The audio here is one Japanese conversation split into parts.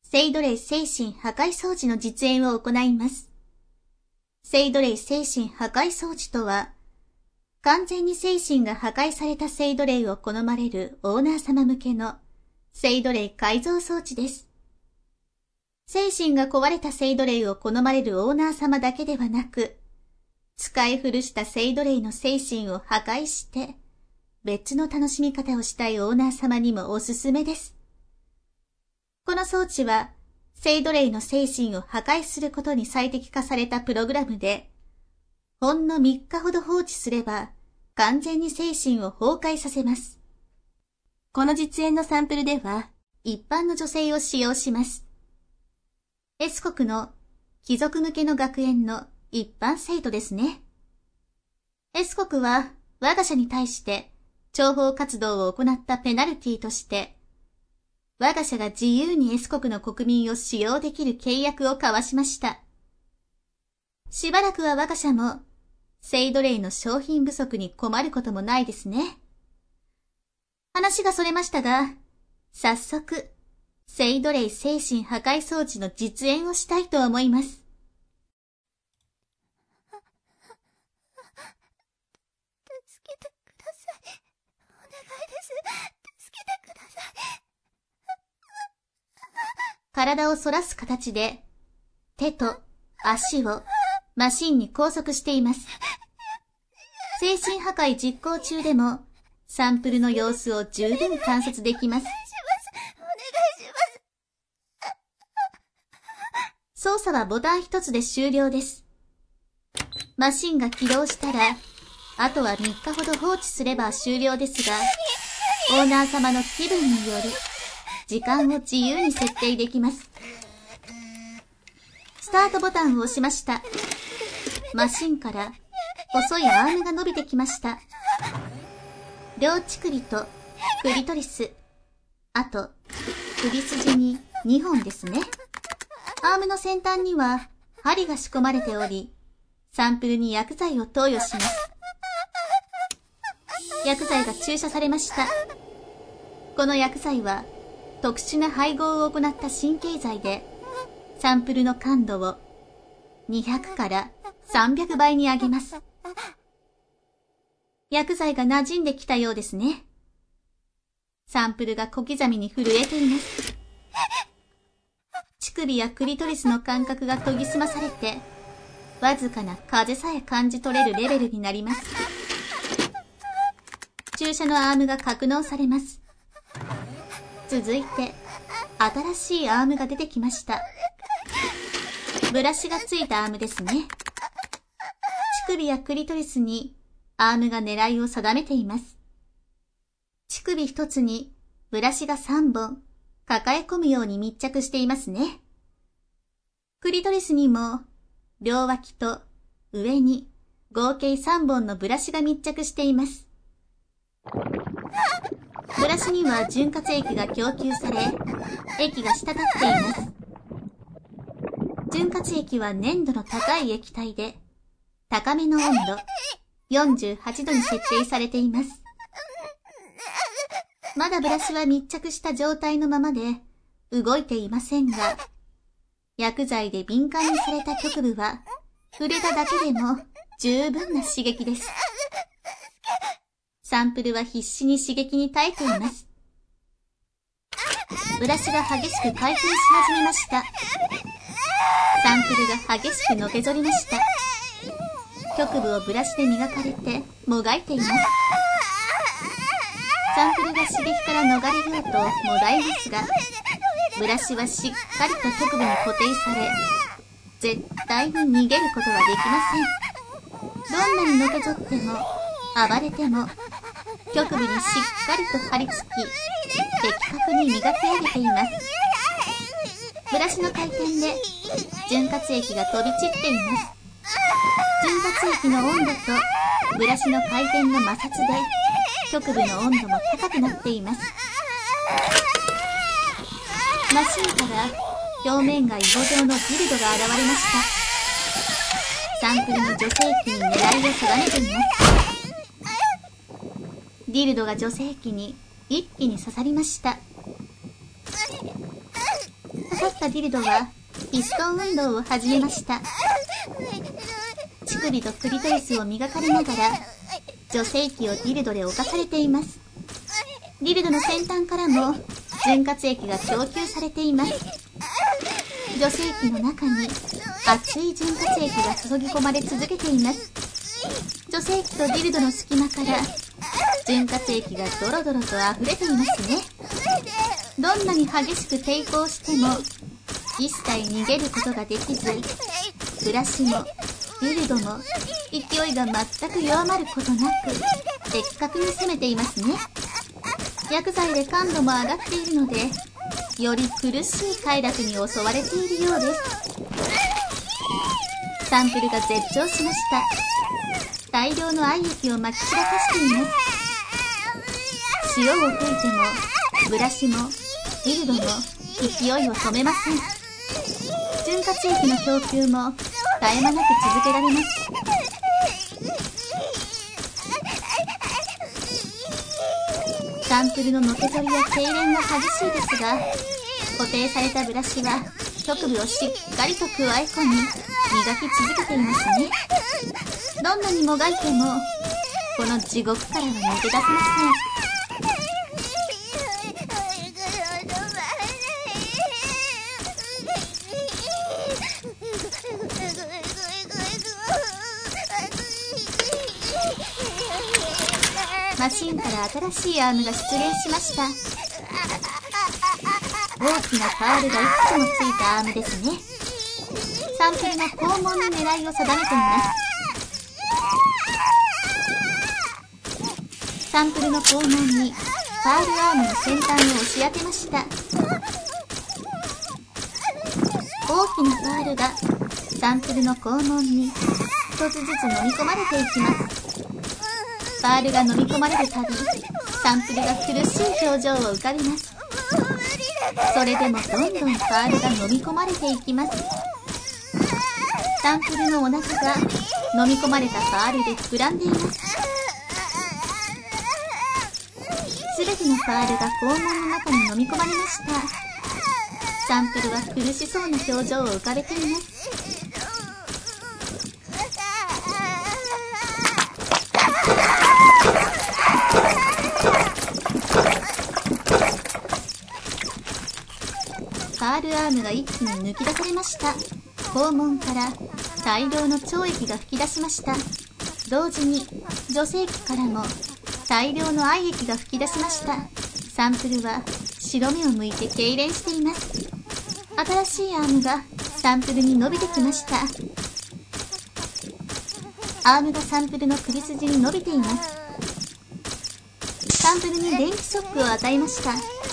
セイドレイ精神破壊装置の実演を行います。セイドレイ精神破壊装置とは、完全に精神が破壊されたセイドレイを好まれるオーナー様向けのセイドレイ改造装置です。精神が壊れたセイドレイを好まれるオーナー様だけではなく、使い古したセイドレイの精神を破壊して、別の楽しみ方をしたいオーナー様にもおすすめです。この装置は、セイドレイの精神を破壊することに最適化されたプログラムで、ほんの3日ほど放置すれば、完全に精神を崩壊させます。この実演のサンプルでは、一般の女性を使用します。S 国の貴族向けの学園の一般生徒ですね。S 国は我が社に対して諜報活動を行ったペナルティとして、我が社が自由に S 国の国民を使用できる契約を交わしました。しばらくは我が社も、セイドレイの商品不足に困ることもないですね。話がそれましたが、早速、セイドレイ精神破壊装置の実演をしたいと思います。 助けてください。お願いです。助けてください。 体を反らす形で、手と足をマシンに拘束しています。精神破壊実行中でも、サンプルの様子を十分観察できます。 お願いします。 操作はボタン一つで終了です。マシンが起動したら、あとは3日ほど放置すれば終了ですが、オーナー様の気分により、時間を自由に設定できます。スタートボタンを押しました。マシンから細いアームが伸びてきました。両乳首とクリトリス、あと首筋に2本ですね。アームの先端には針が仕込まれており、サンプルに薬剤を投与します。薬剤が注射されました。この薬剤は特殊な配合を行った神経剤で、サンプルの感度を200から300倍に上げます。薬剤が馴染んできたようですね。サンプルが小刻みに震えています。乳首やクリトリスの感覚が研ぎ澄まされて、わずかな風さえ感じ取れるレベルになります。注射のアームが格納されます。続いて、新しいアームが出てきました。ブラシがついたアームですね。乳首やクリトリスにアームが狙いを定めています。乳首一つにブラシが3本抱え込むように密着していますね。クリトリスにも両脇と上に合計3本のブラシが密着しています。ブラシには潤滑液が供給され、液が滴っています。潤滑液は粘度の高い液体で、高めの温度、48度に設定されています。まだブラシは密着した状態のままで動いていませんが、薬剤で敏感にされた局部は触れただけでも十分な刺激です。サンプルは必死に刺激に耐えています。ブラシが激しく回転し始めました。サンプルが激しくのけぞりました。局部をブラシで磨かれてもがいています。サンプルが刺激から逃れようともがいますが、ブラシはしっかりと局部に固定され、絶対に逃げることはできません。どんなにのけぞっても暴れても局部にしっかりと張り付き、的確に磨き上げています。ブラシの回転で潤滑液が飛び散っています。潤滑液の温度とブラシの回転の摩擦で局部の温度も高くなっています。マシンから表面がイボ状のディルドが現れました。サンプルの女性器に狙いを定めています。ディルドが女性器に一気に刺さりました。刺さっったディルドはピストン運動を始めました。乳首とクリトリスを磨かれながら女性器をディルドで侵されています。ディルドの先端からも潤滑液が供給されています。女性器の中に熱い潤滑液が注ぎ込まれ続けています。女性器とディルドの隙間から潤滑液がドロドロと溢れていますね。どんなに激しく抵抗しても一切逃げることができず、ブラシもディルドも勢いが全く弱まることなく的確に攻めていますね。薬剤で感度も上がっているので、より苦しい快楽に襲われているようです。サンプルが絶頂しました。大量の愛液をまき散らかしています。潮を吹いてもブラシもディルドも勢いを止めません。潤滑液の供給も絶え間なく続けられます。サンプルののけぞりや痙攣が激しいですが、固定されたブラシは局部をしっかりと加え込み磨き続けていますね。どんなにもがいてもこの地獄からは抜け出せません。マシンから新しいアームが出現しました。大きなパールがいくつもついたアームですね。サンプルの肛門に狙いを定めています。サンプルの肛門にパールアームの先端を押し当てました。大きなパールがサンプルの肛門に一つずつ飲み込まれていきます。パールが飲み込まれるたび、サンプルが苦しい表情を浮かびます。それでもどんどんパールが飲み込まれていきます。サンプルのお腹が飲み込まれたパールで膨らんでいます。すべてのパールが肛門の中に飲み込まれました。サンプルは苦しそうな表情を浮かべています。パールアームが一気に抜き出されました。肛門から大量の腸液が噴き出しました。同時に女性器からも大量の愛液が噴き出しました。サンプルは白目を向いて痙攣しています。新しいアームがサンプルに伸びてきました。アームがサンプルの首筋に伸びています。サンプルに電気ショックを与えました。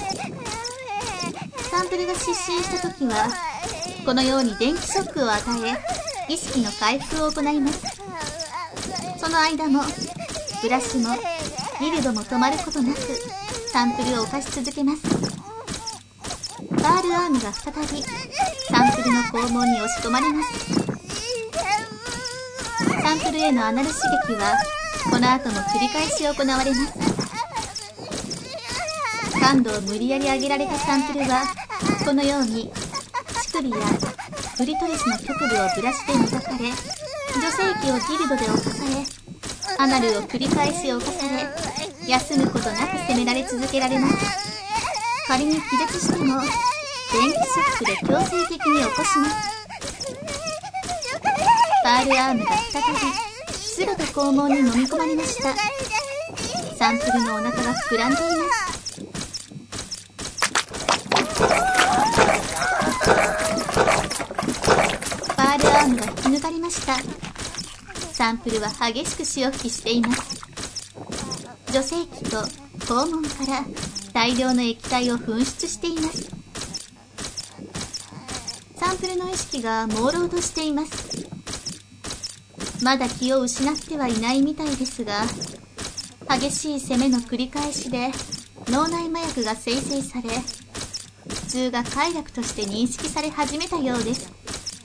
サンプルが失神した時はこのように電気ショックを与え意識の回復を行います。その間もブラシもディルドも止まることなくサンプルを犯し続けます。パールアームが再びサンプルの肛門に押し込まれます。サンプルへのアナル刺激はこの後も繰り返し行われます。感度を無理やり上げられたサンプルはこのように乳首やクリトリスの局部をブラシで磨かれ、女性器をディルドで侵され、アナルを繰り返し侵され、休むことなく責められ続けられます。仮に気絶しても電気ショックで強制的に起こします。パールアームが再びすべて肛門に飲み込まれました。サンプルのお腹が膨らんでいます。パールアームが引き抜かれました。サンプルは激しく潮吹きしています。女性器と肛門から大量の液体を噴出しています。サンプルの意識が朦朧としています。まだ気を失ってはいないみたいですが、激しい攻めの繰り返しで脳内麻薬が生成され、普通が快楽として認識され始めたようです。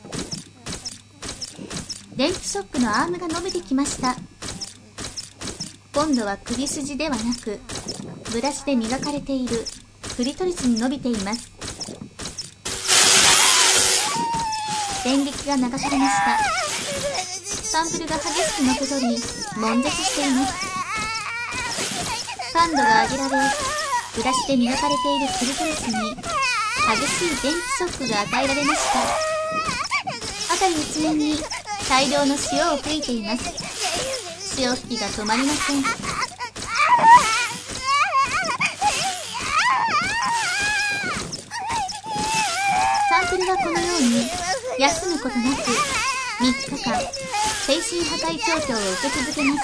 電気ショックのアームが伸びてきました。今度は首筋ではなくブラシで磨かれているクリトリスに伸びています。 電撃が流されました。サンプルが激しくのけぞり、悶絶しています。感度が上げられ、ブラシで磨かれているクルトリスに激しい電気ショックが与えられました。辺り一面に大量の潮を吹いています。潮吹きが止まりません。サンプルはこのように休むことなく3日間精神破壊調教を受け続けます。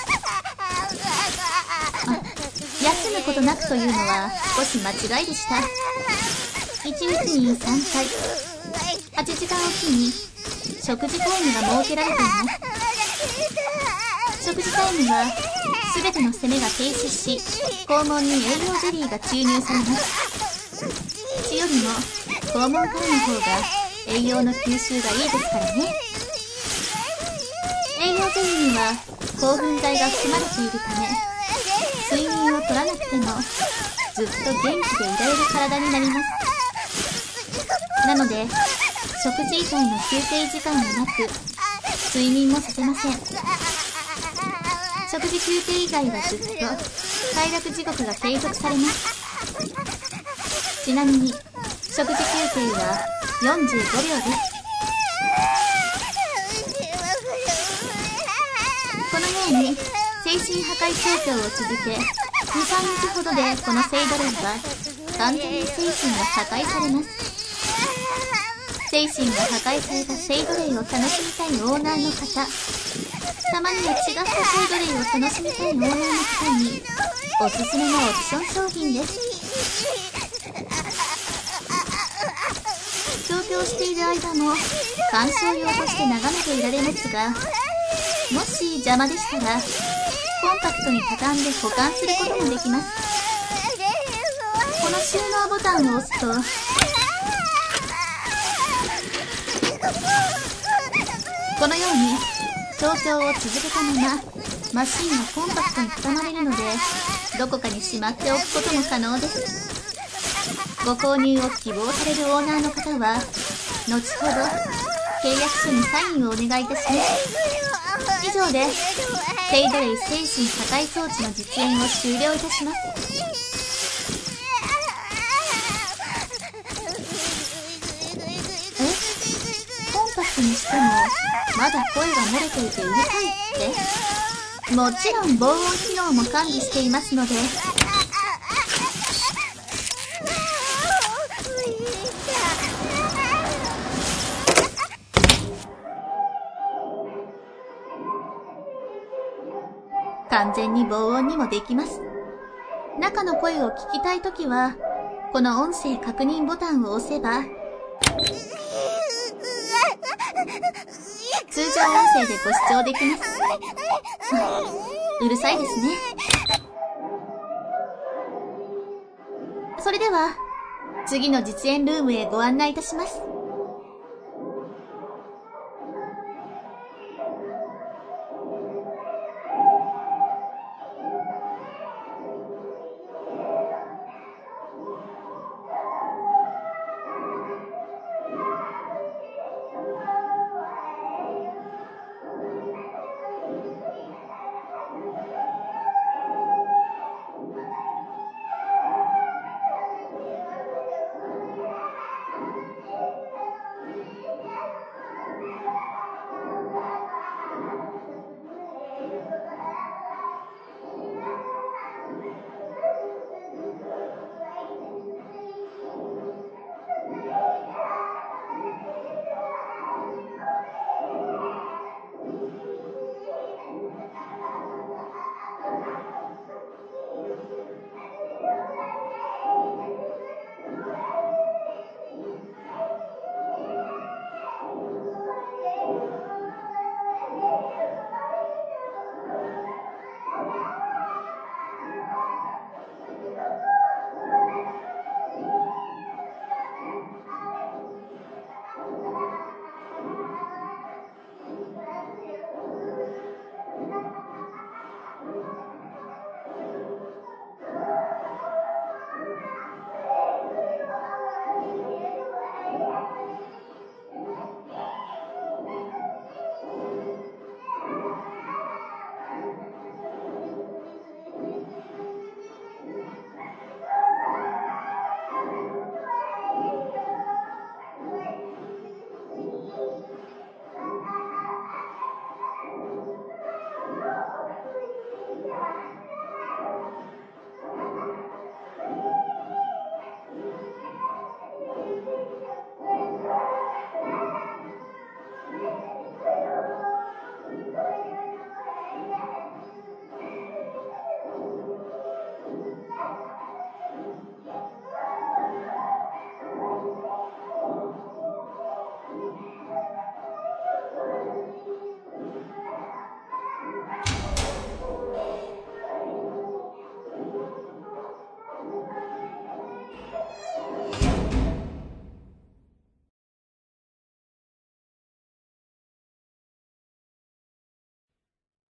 休むことなくというのは少し間違いでした。1日に3回8時間おきに食事タイムが設けられています。食事タイムは全ての攻めが停止し、肛門に栄養ゼリーが注入されます。血よりも肛門からの方が栄養の吸収がいいですからね。栄養ゼリーには興奮剤が含まれているため、睡眠を取らなくてもずっと元気でいられる体になります。なので食事以外の休憩時間はなく、睡眠もさせません。食事休憩以外はずっと快楽地獄が継続されます。ちなみに食事休憩は45秒です。このように精神破壊調教を続け、2、3日ほどでこのセイドレイは完全に精神が破壊されます。精神が破壊されたセイドレイを楽しみたいオーナーの方、たまには違ったセイドレイを楽しみたいオーナーの方におすすめのオプション商品です。調教している間も鑑賞用として眺めていられますが、もし邪魔でしたらコンパクトに畳んで保管することもできます。この収納ボタンを押すと、このように調教を続けたままマシンがコンパクトに畳まれるので、どこかにしまっておくことも可能です。ご購入を希望されるオーナーの方は後ほど契約書にサインをお願いいたします。以上でセイドレイ精神破壊装置の実演を終了いたします。コンパクトにしてもまだ声が漏れていてうるさいって？もちろん防音機能も完備していますので、完全に防音にもできます。中の声を聞きたいときはこの音声確認ボタンを押せば通常音声でご視聴できます。うるさいですね。それでは次の実演ルームへご案内いたします。